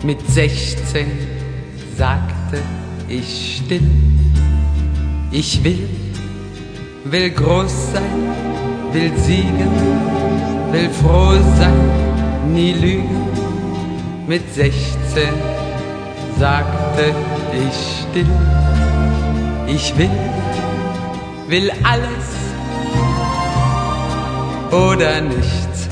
Mit 16 sagte ich still, ich will groß sein, will siegen, will froh sein, nie lügen. Mit 16 sagte ich still, ich will alles oder nichts.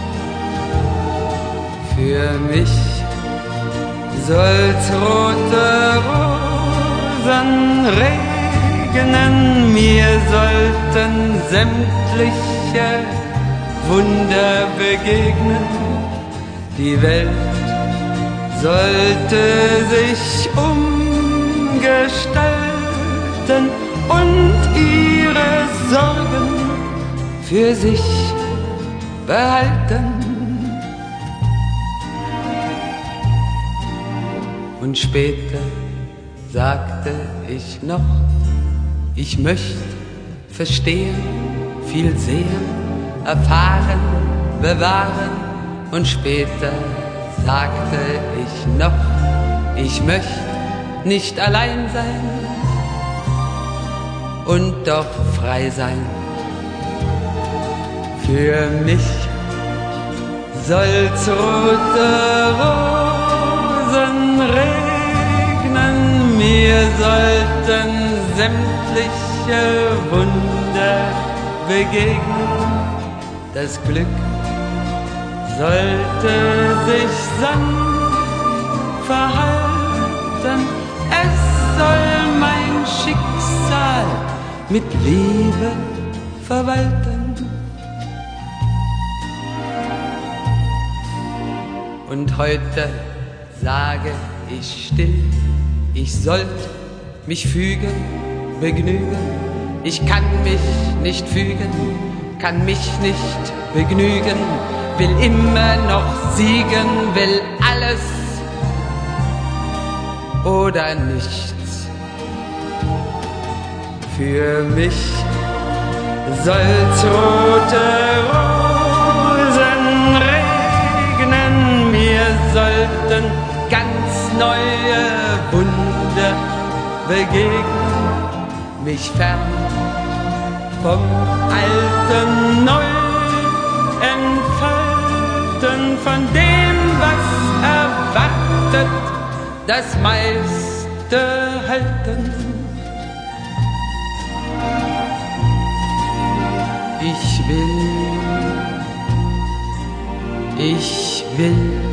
Für mich soll's rote Rosen regnen, mir sollten sämtliche Wunder begegnen. Die Welt sollte sich umgestalten und ihre Sorgen für sich behalten. Und später sagte ich noch, ich möchte verstehen, viel sehen, erfahren, bewahren. Und später sagte ich noch, ich möchte nicht allein sein und doch frei sein. Für mich soll's rote Rosen regnen, mir sollten sämtliche Wunder begegnen. Das Glück sollte sich sanft verhalten, es soll mein Schicksal mit Liebe verwalten. Und heute sage ich still, ich sollte mich fügen, begnügen. Ich kann mich nicht fügen, kann mich nicht begnügen, will immer noch siegen, will alles oder nichts. Für mich soll's rote Rosen regnen, mir sollten ganz neue Wunder begegnen, mich fern vom Alten neu entfalten, von dem, was erwartet, das meiste halten. Ich will